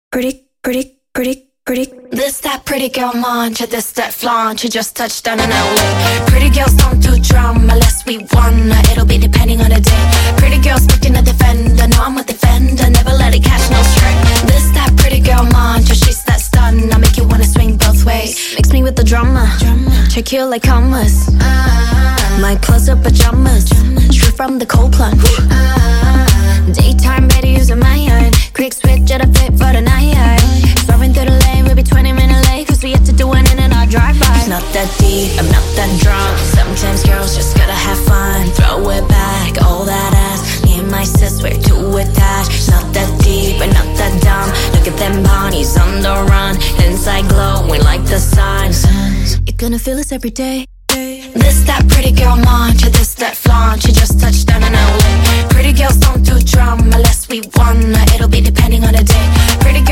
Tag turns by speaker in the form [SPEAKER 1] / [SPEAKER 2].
[SPEAKER 1] This that pretty girl mantra, this that flaunt. You just touched down in LA. Pretty girls don't do drama unless we wanna. It'll be depending on the day. Pretty girls picking a defender. No, I'm a defender, never let it catch no stray. This that pretty girl mantra, she's that stun. I make you wanna swing both ways. Mix me with the drama, check you like commas. My clothes are pajamas, straight from the cold plunge. Daytime ready using my iron. Quick switch at a fit for the night. Swerving through the lane, we'll be 20 minutes late, cause we have to do it in and out drive-by. It's not that deep, I'm not that drunk. Sometimes girls just gotta have fun. Throw it back, all that ass. Me and my sis, we're too attached. It's not that deep, and not that dumb. Look at them bodies on the run. Inside glowing like the sun. You're gonna feel this every day. This that pretty girl mantra, this that flaunt. You just touched down in LA. Pretty girls don't do drama unless we wanna. It'll be depending on the day. Pretty